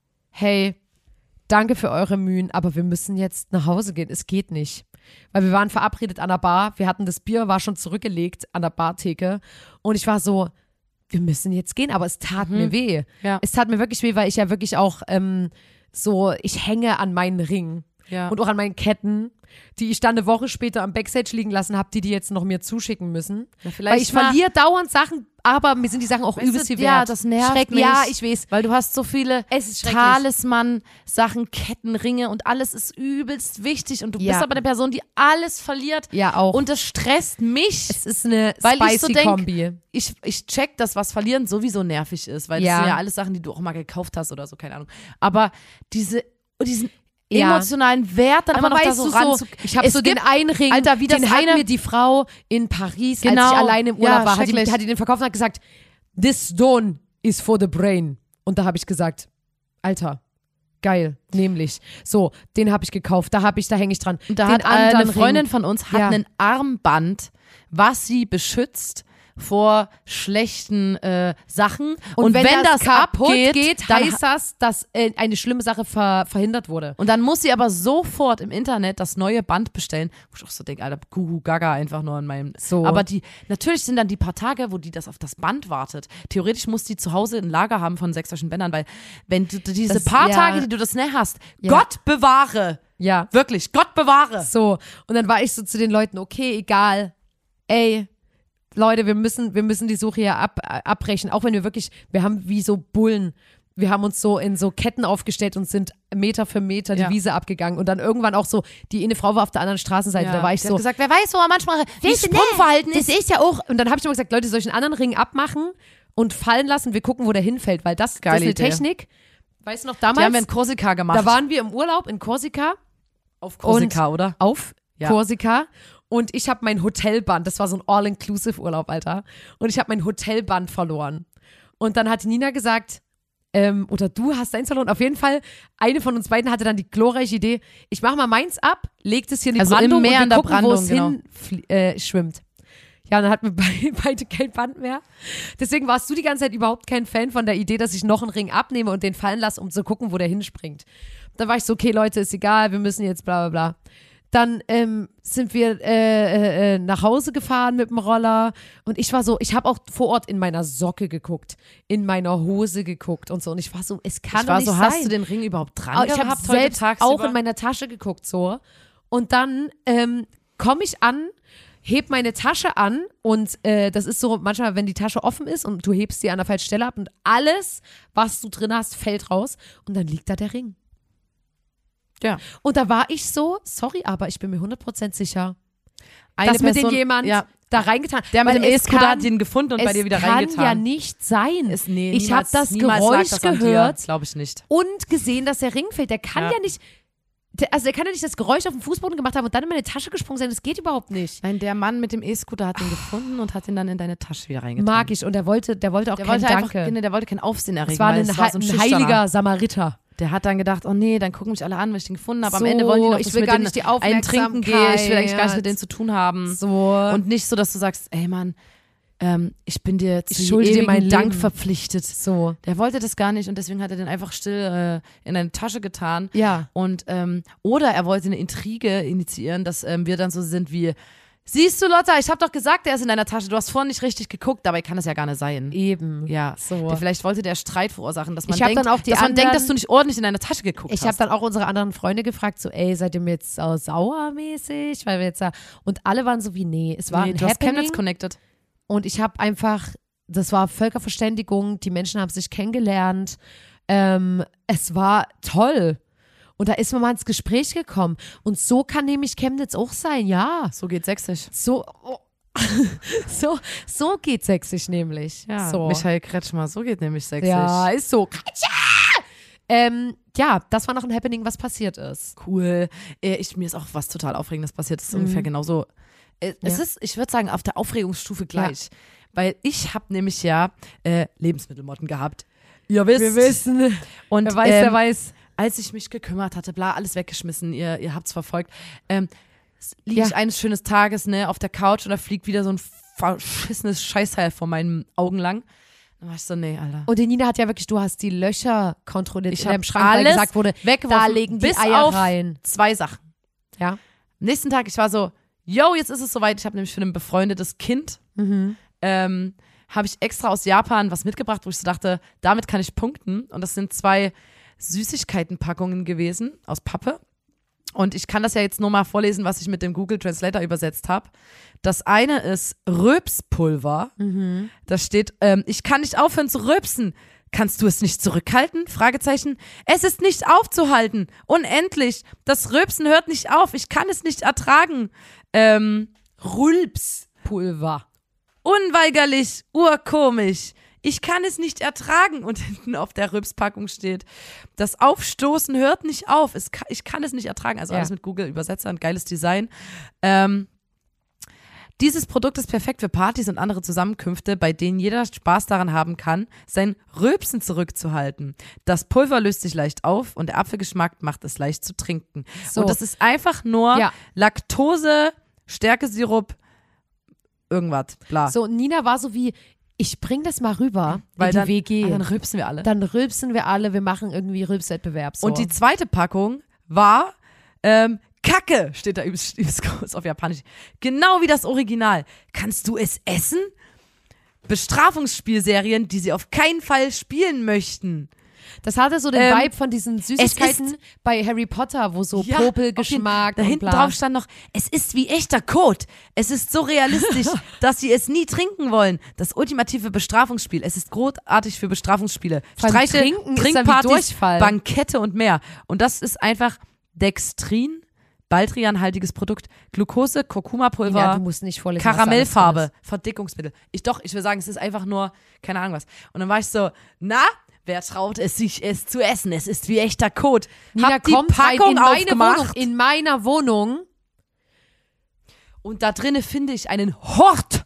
A: hey, danke für eure Mühen, aber wir müssen jetzt nach Hause gehen. Es geht nicht. Weil wir waren verabredet an der Bar, wir hatten das Bier, war schon zurückgelegt an der Bartheke und ich war so, wir müssen jetzt gehen, aber es tat
B: Mhm.
A: mir weh.
B: Ja.
A: Es tat mir wirklich weh, weil ich ja wirklich auch ähm, so, ich hänge an meinen Ring.
B: Ja.
A: Und auch an meinen Ketten, die ich dann eine Woche später am Backstage liegen lassen habe, die die jetzt noch mir zuschicken müssen.
B: Ja, vielleicht
A: Weil ich
B: mal-
A: verliere dauernd Sachen, aber mir sind die Sachen auch
B: Weißt
A: übelst
B: du,
A: viel
B: ja,
A: wert.
B: das nervt
A: Schreck-
B: mich.
A: Ja, ich weiß.
B: Weil du hast so viele
A: Es ist schrecklich.
B: Talisman-Sachen, Ketten, Ringe und alles ist übelst wichtig und du
A: Ja.
B: bist aber eine Person, die alles verliert.
A: Ja, auch.
B: Und das stresst mich.
A: Es ist eine
B: Weil ich so
A: spicy
B: denk,
A: Kombi.
B: Ich, ich check, dass was verlieren sowieso nervig ist, weil
A: Ja.
B: das sind ja alles Sachen, die du auch mal gekauft hast oder so, keine Ahnung. Aber diese, diesen
A: Ja.
B: emotionalen Wert dann
A: Aber
B: immer noch da
A: weißt
B: so
A: du
B: ran
A: so,
B: zu,
A: ich habe
B: Es
A: so den
B: gibt-
A: einen Ring,
B: Alter, wie das
A: den hat
B: eine-
A: mir die Frau in Paris,
B: Genau.
A: als ich alleine im Urlaub
B: Ja,
A: war, hat die,
B: schrecklich.
A: hat die den verkauft und hat gesagt, this stone is for the brain. Und da habe ich gesagt, Alter, geil, nämlich. So, den habe ich gekauft, da habe ich, da hänge ich dran.
B: Und da
A: den
B: hat eine
A: anderen
B: Freundin
A: Ring,
B: von uns hat
A: Ja.
B: ein Armband, was sie beschützt vor schlechten äh, Sachen. Und, wenn, das,
A: kaputt
B: abgeht,
A: geht,
B: dann
A: heißt das, dass äh, eine schlimme Sache ver verhindert wurde.
B: Und dann muss sie aber sofort im Internet das neue Band bestellen. Wo ich auch so denke, Alter, Gugu Gaga einfach nur in meinem.
A: So.
B: Aber die, natürlich sind dann die paar Tage, wo die das auf das Band wartet. Theoretisch muss die zu Hause ein Lager haben von sechs solchen Bändern, weil wenn du diese
A: Das-
B: paar
A: ja.
B: Tage, die du das nicht hast,
A: Ja.
B: Gott bewahre.
A: Ja.
B: Wirklich, Gott bewahre.
A: So, und dann war ich so zu den Leuten, okay, egal, ey, Leute, wir müssen, wir müssen die Suche hier ab, abbrechen, auch wenn wir wirklich, wir haben wie so Bullen, wir haben uns so in so Ketten aufgestellt und sind Meter für Meter
B: Ja.
A: die Wiese abgegangen und dann irgendwann auch so, die eine Frau war auf der anderen Straßenseite,
B: Ja.
A: da war ich
B: Die
A: so,
B: hat gesagt, wer weiß, wo er manchmal wie
A: Weißt du, nee,
B: Sprungverhalten
A: das
B: ist.
A: ist ja auch, und dann habe ich immer gesagt, Leute, soll ich einen anderen Ring abmachen und fallen lassen, wir gucken, wo der hinfällt, weil das, das
B: Geile
A: ist eine
B: Idee.
A: Technik, weißt du noch,
B: Die haben wir in
A: damals,
B: Korsika gemacht.
A: da waren wir im Urlaub in Korsika,
B: auf Korsika, oder?
A: auf
B: Ja.
A: Korsika und ich habe mein Hotelband, das war so ein All-Inclusive-Urlaub, Alter, und ich habe mein Hotelband verloren. Und dann hat Nina gesagt, ähm, oder du hast deins verloren, auf jeden Fall, eine von uns beiden hatte dann die glorreiche Idee, ich mache mal meins ab, legt es hier in die
B: Also im
A: Brandung
B: Meer
A: und
B: in
A: wir
B: der
A: gucken, wo es
B: Brandung,
A: hin äh, schwimmt. Ja, dann hatten wir beide, beide kein Band mehr. Deswegen warst du die ganze Zeit überhaupt kein Fan von der Idee, dass ich noch einen Ring abnehme und den fallen lasse, um zu gucken, wo der hinspringt. Dann war ich so, okay, Leute, ist egal, wir müssen jetzt bla bla bla. Dann ähm, sind wir äh, äh, nach Hause gefahren mit dem Roller und ich war so, ich habe auch vor Ort in meiner Socke geguckt, in meiner Hose geguckt und so und ich war so, es kann
B: Ich
A: doch
B: war
A: nicht
B: so,
A: sein.
B: hast du den Ring überhaupt dran
A: Aber ich habe
B: gehabt heute
A: selbst
B: tagsüber?
A: auch in meiner Tasche geguckt so und dann ähm, komme ich an, heb meine Tasche an und äh, das ist so manchmal, wenn die Tasche offen ist und du hebst sie an der falschen Stelle ab und alles, was du drin hast, fällt raus und dann liegt da der Ring.
B: Ja.
A: Und da war ich so, sorry, aber ich bin mir hundert Prozent sicher,
B: Eine
A: dass mit
B: Person-
A: dem jemand
B: ja,
A: da reingetan hat.
B: der mit dem
A: Weil es
B: E-Scooter
A: kann-
B: hat ihn gefunden und bei dir wieder
A: Es kann
B: reingetan.
A: ja nicht sein.
B: Es, nee,
A: ich habe
B: niemals-
A: das
B: niemals lag
A: Geräusch
B: das an dir.
A: gehört
B: Glaube ich nicht.
A: und gesehen, dass der Ring fällt. Der kann ja,
B: Ja.
A: nicht, der, also der kann ja nicht das Geräusch auf dem Fußboden gemacht haben und dann in meine Tasche gesprungen sein. Das geht überhaupt nicht.
B: Nein, der Mann mit dem E-Scooter hat ihn gefunden und hat ihn dann in deine Tasche wieder reingetan.
A: Mag ich. Und der wollte, der wollte auch
B: Der
A: kein
B: wollte einfach,
A: Danke.
B: nee, der wollte kein Aufsehen erregen.
A: Es war
B: weil
A: ein,
B: es war
A: He-
B: so ein,
A: ein
B: Schüchterner.
A: heiliger Samariter.
B: Der hat dann gedacht, oh nee, dann gucken mich alle an, weil ich den gefunden habe. Am
A: So,
B: Ende wollen die noch,
A: ich
B: dass
A: will
B: mit
A: gar
B: denen
A: nicht die
B: einen trinken gehe. Ich will eigentlich gar nichts mit
A: Aufmerksamkeit.
B: denen zu tun haben.
A: So.
B: Und nicht so, dass du sagst, ey Mann, ähm, ich bin dir zu
A: Ich schulde dir
B: ewigen
A: mein
B: Dank
A: Leben.
B: verpflichtet.
A: so.
B: Der wollte das gar nicht und deswegen hat er den einfach still äh, in eine Tasche getan.
A: Ja.
B: Und ähm, oder er wollte eine Intrige initiieren, dass ähm, wir dann so sind wie, siehst du Lotta, ich habe doch gesagt, der ist in deiner Tasche, du hast vorhin nicht richtig geguckt, dabei kann das ja gar nicht sein.
A: Eben.
B: Ja,
A: So.
B: der, vielleicht wollte der Streit verursachen, dass man,
A: Ich hab
B: denkt,
A: dann auch die
B: dass man denkt,
A: anderen-
B: dass du nicht ordentlich in deine Tasche geguckt
A: Ich habe
B: hast.
A: dann auch unsere anderen Freunde gefragt, so, ey, seid ihr mir jetzt äh, sauermäßig? Weil wir jetzt da, und alle waren so wie, nee, es war
B: nee,
A: ein
B: du hast
A: Happening.
B: Chemnitz connected.
A: Und ich habe einfach, das war Völkerverständigung, die Menschen haben sich kennengelernt. Ähm, es war toll. Und da ist man mal ins Gespräch gekommen. Und so kann nämlich Chemnitz auch sein, ja.
B: So geht sächsisch.
A: So, oh. so, so geht sächsisch nämlich.
B: Ja,
A: so.
B: Michael Kretschmer, so geht nämlich sächsisch.
A: Ja, ist so. Ähm, ja, das war noch ein Happening, was passiert ist.
B: Cool. Äh, ich, mir ist auch was total Aufregendes passiert. Das ist ungefähr genauso. Äh, Es
A: Ja.
B: ist, ich würde sagen, auf der Aufregungsstufe gleich. Weil ich habe nämlich ja äh, Lebensmittelmotten gehabt. Ihr wisst.
A: Wir wissen.
B: Und
A: Wer weiß,
B: ähm,
A: wer weiß.
B: als ich mich gekümmert hatte, bla, alles weggeschmissen, ihr, ihr habt's verfolgt, ähm, liege
A: Ja.
B: ich eines schönen Tages, ne, auf der Couch und da fliegt wieder so ein verschissenes Scheißteil vor meinen Augen lang. Dann war ich so, nee, Alter.
A: Und die Nina hat ja wirklich, du hast die Löcher kontrolliert
B: Ich
A: in
B: hab
A: deinem Schrank, weil
B: alles
A: gesagt wurde,
B: weggeworfen,
A: da legen die
B: bis
A: Eier
B: auf
A: rein.
B: Zwei Sachen.
A: Ja.
B: Am nächsten Tag, ich war so, yo, jetzt ist es soweit. Ich habe nämlich für ein befreundetes Kind,
A: Mhm.
B: ähm, habe ich extra aus Japan was mitgebracht, wo ich so dachte, damit kann ich punkten. Und das sind zwei Süßigkeitenpackungen gewesen aus Pappe. Und ich kann das ja jetzt nur mal vorlesen, was ich mit dem Google Translator übersetzt habe. Das eine ist Rülpspulver.
A: Mhm.
B: Da steht, ähm, ich kann nicht aufhören zu rülpsen. Kannst du es nicht zurückhalten? Fragezeichen. Es ist nicht aufzuhalten. Unendlich. Das Rülpsen hört nicht auf. Ich kann es nicht ertragen. Ähm,
A: Rülpspulver.
B: Unweigerlich. Urkomisch. Ich kann es nicht ertragen. Und hinten auf der Rülpspackung steht, das Aufstoßen hört nicht auf. Es kann, ich kann es nicht ertragen. Also
A: Ja.
B: alles mit Google Übersetzer, ein geiles Design. Ähm, Dieses Produkt ist perfekt für Partys und andere Zusammenkünfte, bei denen jeder Spaß daran haben kann, sein Rülpsen zurückzuhalten. Das Pulver löst sich leicht auf und der Apfelgeschmack macht es leicht zu trinken.
A: So.
B: Und das ist einfach nur
A: Ja.
B: Laktose, Stärkesirup, irgendwas, bla.
A: So, Nina war so wie, ich bring das mal rüber
B: Weil
A: in die
B: dann,
A: W G.
B: ah, dann rülpsen wir alle.
A: Dann rülpsen wir alle, wir machen irgendwie Rülpswettbewerb. So.
B: Und die zweite Packung war ähm, Kacke, steht da übelst, übelst groß auf Japanisch. Genau wie das Original. Kannst du es essen? Bestrafungsspielserien, die sie auf keinen Fall spielen möchten.
A: Das hatte so den
B: Ähm,
A: Vibe von diesen Süßigkeiten bei Harry Potter, wo so
B: Ja,
A: Popelgeschmack
B: auf jeden- Da
A: und
B: hinten
A: bla.
B: drauf stand noch, es ist wie echter Kot. Es ist so realistisch, dass sie es nie trinken wollen. Das ultimative Bestrafungsspiel. Es ist großartig für Bestrafungsspiele.
A: Vor allem
B: Streiche,
A: Trinken ist dann wie
B: Trinkpartys,
A: Durchfall.
B: Bankette und mehr. Und das ist einfach Dextrin, Baldrianhaltiges Produkt, Glucose, Kurkuma-Pulver,
A: Ja, du musst nicht vorlesen, was da alles
B: Karamellfarbe,
A: drin
B: Verdickungsmittel. Ich doch, ich will sagen, es ist einfach nur, keine Ahnung was. Und dann war ich so, na, wer traut es sich, es zu essen? Es ist wie echter Kot.
A: Nina
B: Hab die
A: kommt rein
B: Packung
A: in meine
B: aufgemacht
A: Wohnung. In meiner Wohnung.
B: und da drinnen finde ich einen Hort.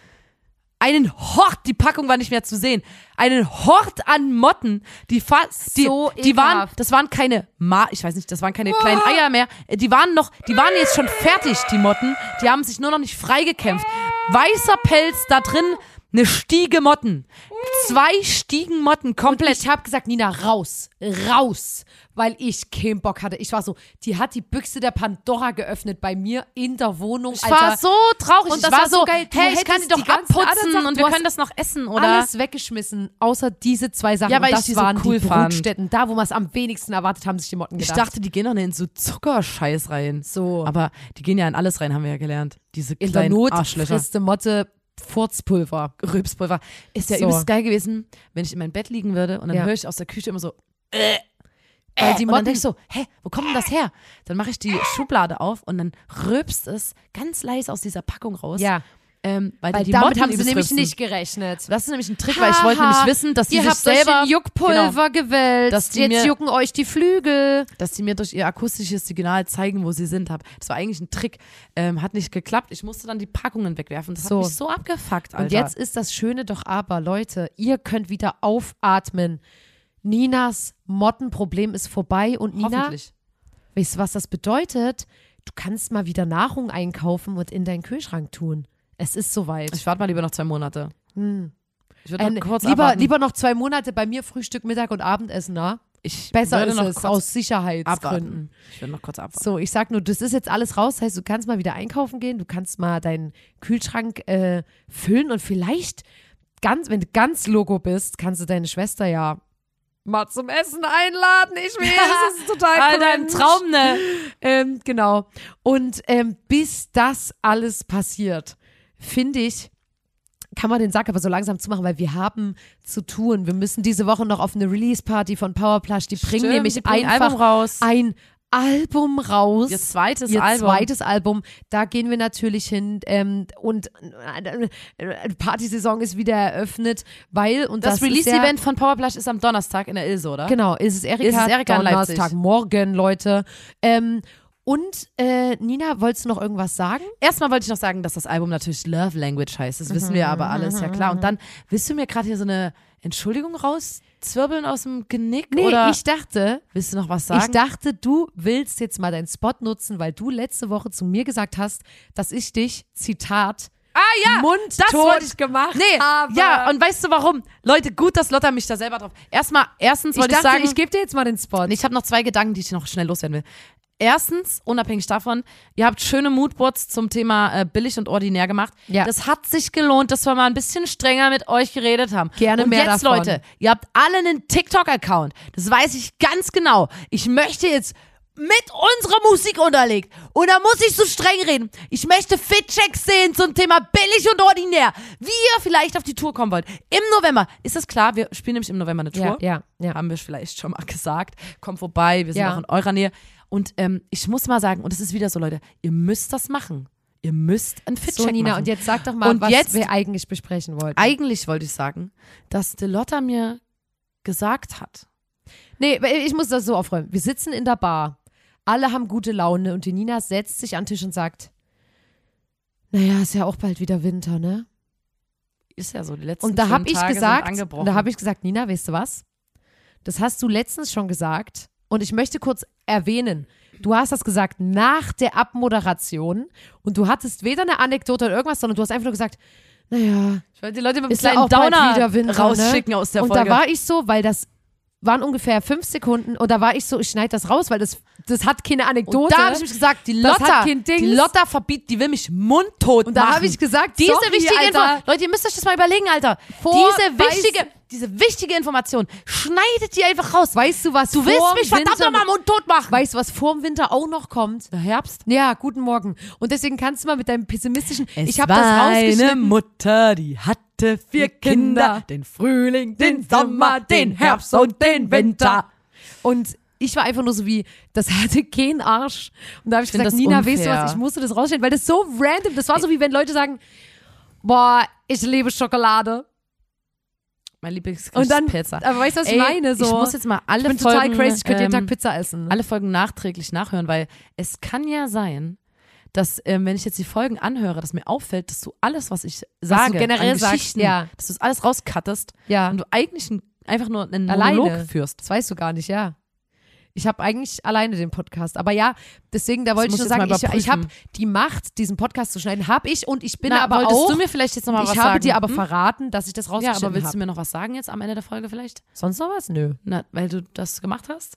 B: Einen Hort, die Packung war nicht mehr zu sehen. Einen Hort an Motten, die fast, die,
A: So
B: die waren,
A: ekelhaft.
B: das waren keine Ma, ich weiß nicht, das waren keine kleinen Eier mehr. Die waren noch, die waren jetzt schon fertig, die Motten. Die haben sich nur noch nicht freigekämpft. Weißer Pelz, da drin eine Stiege Motten. Zwei Stiegen Motten, komplett.
A: Ich habe gesagt, Nina, raus, raus, weil ich keinen Bock hatte. Ich war so, die hat die Büchse der Pandora geöffnet bei mir in der Wohnung.
B: Ich
A: Alter.
B: war so traurig.
A: Und
B: ich
A: das
B: war
A: war so
B: so,
A: geil. Du
B: hey, ich kann die
A: hättest
B: doch
A: die ganzen anderen
B: abputzen
A: Sachen-
B: und
A: du
B: wir
A: hast
B: können das noch essen, oder?
A: alles weggeschmissen, außer diese zwei Sachen.
B: Ja, weil
A: und
B: ich
A: das
B: die so
A: waren
B: cool
A: die
B: fand.
A: Brutstätten. Da, wo man es am wenigsten erwartet, haben sich die Motten
B: Ich
A: gedacht.
B: dachte, die gehen doch nicht in so Zuckerscheiß rein.
A: so,
B: Aber die gehen ja in alles rein, haben wir ja gelernt. Diese
A: in der
B: kleinen
A: Not
B: Arschlöcher.
A: frisst die Motte Furzpulver.
B: Rülpspulver. Ist ja
A: So.
B: übelst geil gewesen, wenn ich in meinem Bett liegen würde und dann
A: Ja.
B: höre ich aus der Küche immer so,
A: Weil die
B: und dann
A: Motten,
B: denke ich so, hä, wo kommt denn das her? Dann mache ich die Schublade auf und dann rülpst es ganz leise aus dieser Packung raus.
A: ja,
B: Ähm, weil,
A: weil
B: die
A: damit
B: Motten
A: haben sie
B: übelst
A: nämlich
B: rülpsen.
A: nicht gerechnet.
B: Das ist nämlich ein Trick, weil ich wollte nämlich wissen, dass die
A: Ihr
B: sich
A: habt
B: selber,
A: euch in Juckpulver gewälzt,
B: dass die
A: jetzt
B: mir-
A: jucken euch die Flügel.
B: dass die mir durch ihr akustisches Signal zeigen, wo sie sind. Hab. Das war eigentlich ein Trick. Ähm, hat nicht geklappt. Ich musste dann die Packungen wegwerfen. Das
A: So.
B: hat mich so abgefuckt, Alter.
A: Und jetzt ist das Schöne doch aber, Leute, ihr könnt wieder aufatmen. Ninas Mottenproblem ist vorbei und Nina,
B: hoffentlich.
A: weißt du, was das bedeutet? Du kannst mal wieder Nahrung einkaufen und in deinen Kühlschrank tun. Es ist soweit.
B: Ich warte mal lieber noch zwei Monate.
A: Hm.
B: Ich würde
A: Äh,
B: noch kurz
A: lieber,
B: abwarten.
A: lieber noch zwei Monate bei mir Frühstück, Mittag und Abendessen, na?
B: ich
A: Besser
B: würde
A: ist
B: noch
A: es,
B: kurz
A: aus Sicherheitsgründen.
B: abwarten. Ich würde noch kurz abwarten.
A: So, ich sag nur, das ist jetzt alles raus. Das heißt, du kannst mal wieder einkaufen gehen, du kannst mal deinen Kühlschrank äh, füllen und vielleicht, ganz, wenn du ganz logo bist, kannst du deine Schwester ja mal zum Essen einladen. Ich will, das ist total
B: Alter, ein
A: cringe.
B: Traum, ne?
A: Ähm, genau. Und ähm, bis das alles passiert, finde ich, kann man den Sack aber so langsam zumachen, weil wir haben zu tun. Wir müssen diese Woche noch auf eine Release-Party von Powerplush. Die bringen
B: Stimmt,
A: nämlich
B: die bringen
A: einfach
B: Album raus.
A: ein Album raus.
B: Ihr zweites
A: Ihr
B: Album.
A: zweites Album. Da gehen wir natürlich hin. Ähm, und äh, Partysaison ist wieder eröffnet, weil, und das,
B: Das,
A: ist
B: Release-Event von Powerplush ist am Donnerstag in der Ilse, oder?
A: ja, genau, ist es Erika,
B: Ist es Erika in Leipzig.
A: Donnerstag, morgen, Leute. Ähm, und äh, Nina, wolltest du noch irgendwas sagen?
B: Erstmal wollte ich noch sagen, dass das Album natürlich Love Language heißt. Das wissen wir aber alles, ja klar. Und dann, willst du mir gerade hier so eine Entschuldigung rauszwirbeln aus dem Genick?
A: Nee,
B: oder
A: ich dachte,
B: willst du noch was sagen?
A: ich dachte, du willst jetzt mal deinen Spot nutzen, weil du letzte Woche zu mir gesagt hast, dass ich dich, Zitat,
B: ah ja,
A: mundtot
B: das wollte ich
A: gemacht
B: Nee,
A: habe.
B: ja, und weißt du warum? Leute, gut, dass Lotta mich da selber drauf. Erstmal, erstens
A: ich
B: wollte
A: dachte,
B: ich sagen,
A: ich gebe dir jetzt mal den Spot.
B: ich habe noch zwei Gedanken, die ich noch schnell loswerden will. Erstens, unabhängig davon, ihr habt schöne Moodboards zum Thema äh, billig und ordinär gemacht.
A: Ja.
B: Das hat sich gelohnt, dass wir mal ein bisschen strenger mit euch geredet haben.
A: Gerne
B: und
A: mehr
B: jetzt,
A: davon.
B: Leute, ihr habt alle einen TikTok-Account. Das weiß ich ganz genau. Ich möchte jetzt mit unserer Musik unterlegt. Und da muss ich so streng reden. Ich möchte Fitchecks sehen zum Thema billig und ordinär. Wie ihr vielleicht auf die Tour kommen wollt. Im November. Ist das klar? Wir spielen nämlich im November eine Tour.
A: Ja, ja, ja.
B: Haben wir vielleicht schon mal gesagt. Kommt vorbei, wir sind
A: Ja.
B: auch in eurer Nähe. Und ähm, ich muss mal sagen, und es ist wieder so, Leute, ihr müsst das machen. Ihr müsst einen Fitcheck
A: So, Nina,
B: machen.
A: und jetzt sag doch mal,
B: Und
A: was
B: jetzt-
A: wir eigentlich besprechen wollten.
B: Eigentlich wollte ich sagen, dass Delotta mir gesagt hat.
A: Nee, ich muss das so aufräumen. Wir sitzen in der Bar. Alle haben gute Laune und die Nina setzt sich an den Tisch und sagt, naja, ist ja auch bald wieder Winter, ne?
B: Ist ja so, die letzten
A: Und da habe
B: schönen
A: ich
B: Tage
A: gesagt,
B: sind angebrochen.
A: und da habe ich gesagt, Nina, weißt du was? Das hast du letztens schon gesagt und ich möchte kurz erwähnen, du hast das gesagt nach der Abmoderation und du hattest weder eine Anekdote oder irgendwas, sondern du hast einfach nur gesagt, naja,
B: ich wollte die Leute mit einem
A: ist ja
B: kleinen
A: auch bald
B: Downer
A: wieder Winter,
B: rausschicken
A: ne?
B: aus der
A: und
B: Folge.
A: da war ich so, weil das waren ungefähr fünf Sekunden und da war ich so, ich schneide das raus, weil das, das hat keine Anekdote.
B: und da habe ich mich gesagt, die
A: Das
B: Lotta,
A: hat kein Dings.
B: die Lotta verbietet, die will mich mundtot
A: und da
B: machen.
A: habe ich gesagt,
B: Diese
A: sorry,
B: wichtige
A: Alter.
B: Info, Leute, ihr müsst euch das mal überlegen, Alter.
A: Vor-
B: diese
A: weiß-
B: wichtige, diese wichtige Information, schneidet die einfach raus.
A: Weißt du was?
B: Du willst
A: vorm
B: mich verdammt
A: Winter-
B: nochmal mundtot machen.
A: Weißt du, was vorm Winter auch noch kommt?
B: Der Herbst.
A: Ja, guten Morgen. Und deswegen kannst du mal mit deinem pessimistischen,
B: Es
A: ich habe
B: war
A: das
B: eine
A: rausgeschnitten.
B: Mutter, die hatte vier Kinder, den Frühling, den Sommer, den Herbst und den Winter.
A: Und ich war einfach nur so wie, das hatte keinen Arsch. Und da habe ich,
B: Ich find
A: gesagt,
B: das
A: Nina,
B: unfair.
A: weißt du was, ich musste das rausstellen, weil das so random, das war so wie wenn Leute sagen, boah, ich liebe Schokolade.
B: Mein Lieblingsgericht
A: Und dann,
B: ist Pizza.
A: aber weißt du, was ich
B: Ey,
A: meine? So,
B: ich muss jetzt mal alle
A: ich bin
B: Folgen,
A: total crazy, ich könnte jeden
B: ähm,
A: Tag Pizza essen.
B: alle Folgen nachträglich nachhören, weil es kann ja sein, dass, ähm, wenn ich jetzt die Folgen anhöre, dass mir auffällt, dass du alles, was ich sage,
A: du generell
B: an
A: sagst,
B: Geschichten,
A: ja.
B: dass du es alles rauscuttest
A: Ja,
B: und du eigentlich ein, einfach nur einen
A: Alleine.
B: Monolog führst.
A: das weißt du gar nicht, ja. Ich habe eigentlich alleine den Podcast. Aber ja, deswegen, da wollte ich
B: muss
A: nur
B: ich
A: sagen,
B: jetzt mal
A: ich, ich habe
B: überprüfen.
A: die Macht, diesen Podcast zu schneiden, habe ich und ich bin
B: Na,
A: aber
B: wolltest
A: auch,
B: du mir vielleicht jetzt nochmal was
A: ich
B: sagen?
A: habe dir aber
B: Hm?
A: verraten, dass ich das
B: Ja,
A: rausgeschnitten
B: aber willst
A: habe.
B: du mir noch was sagen jetzt am Ende der Folge vielleicht?
A: Sonst noch was? Nö.
B: Na, weil du das gemacht hast?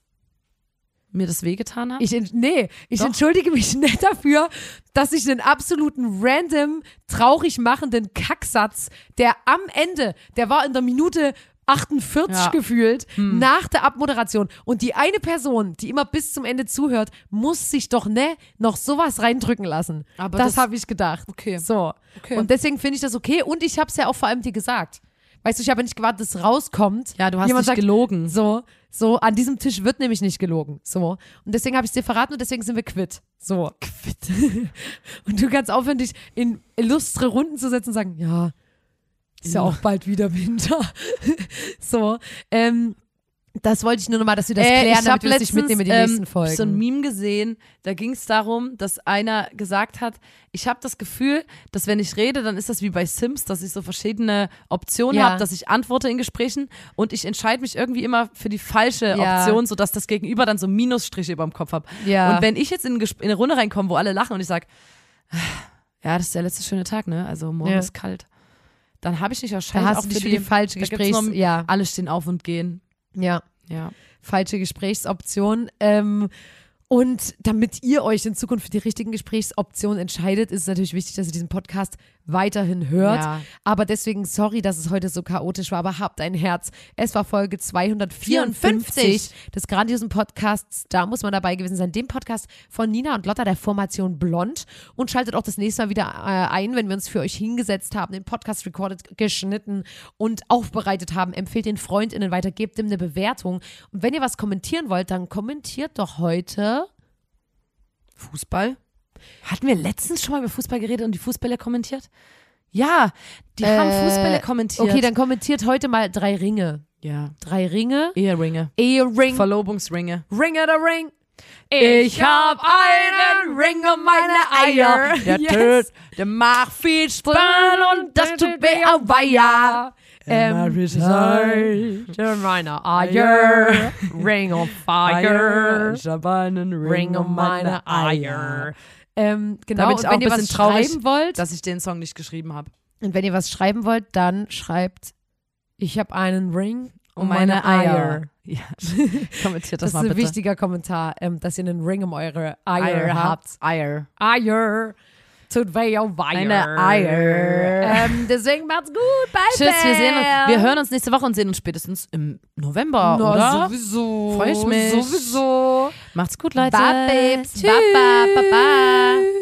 B: Mir das wehgetan hat?
A: Ich, ent- nee, ich
B: Doch.
A: entschuldige mich nicht dafür, dass ich einen absoluten random, traurig machenden Kacksatz, der am Ende, der war in der Minute achtundvierzig
B: Ja.
A: gefühlt,
B: Hm.
A: nach der Abmoderation. Und die eine Person, die immer bis zum Ende zuhört, muss sich doch ne noch sowas reindrücken lassen.
B: Aber
A: das
B: das-
A: habe ich gedacht.
B: Okay.
A: So.
B: Okay.
A: Und deswegen finde ich das okay. Und ich habe es ja auch vor allem dir gesagt. Weißt du, ich habe nicht gewartet, dass es rauskommt.
B: Ja, du hast
A: Jemand
B: nicht
A: sagt,
B: gelogen.
A: So, so, an diesem Tisch wird nämlich nicht gelogen. So. Und deswegen habe ich es dir verraten und deswegen sind wir quitt. So. Quitt. Und du kannst aufhören, dich in illustre Runden zu setzen und sagen, ja, ist ja
B: Ja.
A: auch bald wieder Winter. So. Ähm, das wollte ich nur nochmal, dass wir das
B: Äh,
A: klären,
B: ich
A: damit
B: habe
A: wir es nicht
B: letztens
A: mitnehmen in die
B: ähm,
A: nächsten Folgen.
B: so ein Meme gesehen, da ging es darum, dass einer gesagt hat, ich habe das Gefühl, dass wenn ich rede, dann ist das wie bei Sims, dass ich so verschiedene Optionen
A: Ja.
B: habe, dass ich antworte in Gesprächen und ich entscheide mich irgendwie immer für die falsche
A: Ja.
B: Option, sodass das Gegenüber dann so Minusstriche über dem Kopf hat.
A: Ja.
B: Und wenn ich jetzt in, ein Gesp- in eine Runde reinkomme, wo alle lachen und ich sage, ja, das ist der letzte schöne Tag, ne? Also morgen
A: Ja.
B: ist kalt. Dann habe ich mich
A: da
B: wahrscheinlich
A: hast
B: auch
A: du dich
B: für
A: für die falsche
B: da gibt's
A: Gesprächs...
B: noch-
A: Ja,
B: alle stehen auf und gehen.
A: ja.
B: Ja.
A: falsche Gesprächsoption. Ähm, und damit ihr euch in Zukunft für die richtigen Gesprächsoptionen entscheidet, ist es natürlich wichtig, dass ihr diesen Podcast weiterhin hört.
B: Ja.
A: Aber deswegen, sorry, dass es heute so chaotisch war, aber habt ein Herz. Es war Folge zweihundertvierundfünfzig des grandiosen Podcasts. Da muss man dabei gewesen sein. Dem Podcast von Nina und Lotta der Formation Blond. Und schaltet auch das nächste Mal wieder äh, ein, wenn wir uns für euch hingesetzt haben, den Podcast recorded, geschnitten und aufbereitet haben. Empfehlt den FreundInnen weiter, gebt ihm eine Bewertung. Und wenn ihr was kommentieren wollt, dann kommentiert doch heute
B: Fußball? Hatten wir letztens schon mal über Fußball geredet und die Fußballer kommentiert? Ja, die
A: Äh,
B: haben Fußballer kommentiert.
A: Okay, dann kommentiert heute mal drei Ringe.
B: ja,
A: Drei Ringe.
B: Eheringe.
A: Ehering.
B: Verlobungsringe.
A: Ring of the Ring.
B: Ich hab einen Ring um meine Eier. Der
A: Yes.
B: tut, der macht viel Spaß und das tut weh auf Weiher.
A: Ähm, meine Eier. Ring of Fire.
B: Ich hab einen
A: Ring um meine Eier. Ähm, genau,
B: Da bin
A: und
B: ich auch
A: wenn ihr
B: ein
A: was
B: bisschen traurig,
A: schreiben wollt,
B: dass ich den Song nicht geschrieben habe.
A: und wenn ihr was schreiben wollt, dann schreibt, ich habe einen Ring um
B: Um
A: meine,
B: meine
A: Eier.
B: Eier. Ja, kommentiert das,
A: Das,
B: mal
A: ist ein
B: bitte.
A: wichtiger Kommentar, ähm, dass ihr einen Ring um eure Eier,
B: Eier
A: habt.
B: Eier.
A: Eier. Tut weh, oh Weiher.
B: Eine Eier.
A: Ähm, deswegen macht's gut. Bye,
B: Tschüss, wir sehen uns.
A: Bam.
B: Wir hören uns nächste Woche und sehen uns spätestens im November,
A: Na,
B: oder?
A: sowieso.
B: Freu ich mich.
A: Sowieso.
B: Macht's gut, Leute.
A: Bye, Babes.
B: Tschüss.
A: Baba, baba.